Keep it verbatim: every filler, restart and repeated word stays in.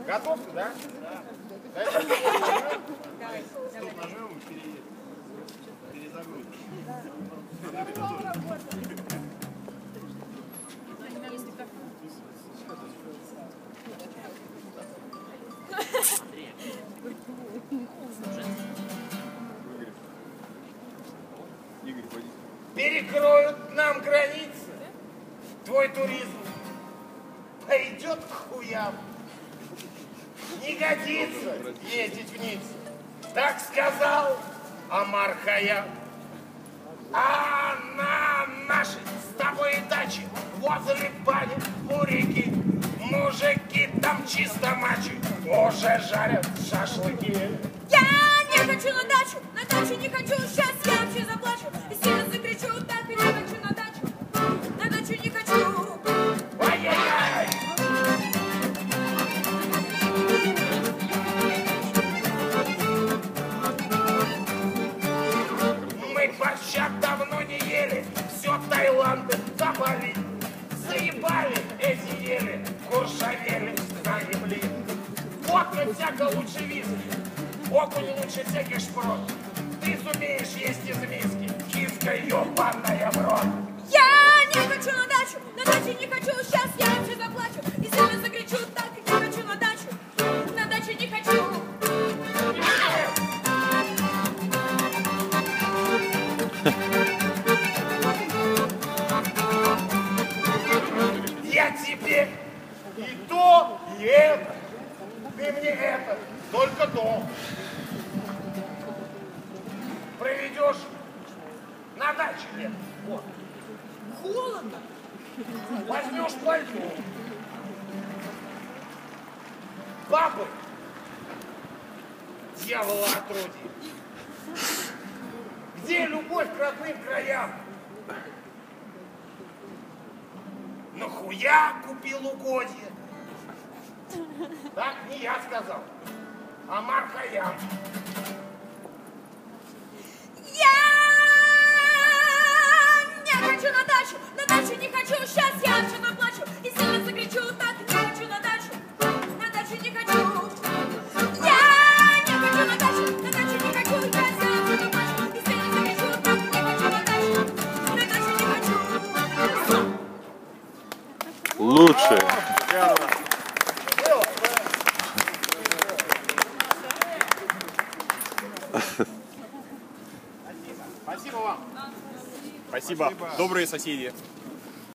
Готов ты, да? Да. Стоп, нажмем и перезагрузим. Перекроют нам границы, твой туризм пойдет к хуям. Не годится ездить вниз, так сказал Омар Хайям. А на нашей с тобой даче возле бани у реки мужики там чисто мачи уже жарят шашлыки. Я не хочу на дачу, на дачу не хочу, сейчас я вообще заплачу и сильно закричу, так и не хочу на дачу, на дачу не хочу. Ай-яй-яй! Мы борщак давно не ели, все Таиланды заболели. Заебали эти ели, куршавели, знали, блин. Водка всяко лучше виски, окунь лучше всяких шпрот. Ты сумеешь есть из миски, киска ебаная в рот. Я не хочу на дачу, на дачу не хочу, сейчас я вообще заплачу и сильно закричу, так и не хочу на дачу, на дачу не хочу. Я тебе и то, и это. Ты мне это, только то. Проведешь на даче лет. Вот. Холодно. Возьмешь пальто. Бабы. Дьявола отродье. Где любовь к родным краям? Нахуя купил угодье? Так не я сказал, Омар Хайям. Я не хочу на дачу, на дачу не хочу, сейчас я вообще наплачу и сильно закричу, так не хочу на дачу, на дачу не хочу. Я не хочу на дачу, на дачу не хочу, сейчас я вообще наплачу и сильно закричу, так не хочу на дачу, на дачу не хочу. Лучше. Спасибо вам. Спасибо. Добрые соседи.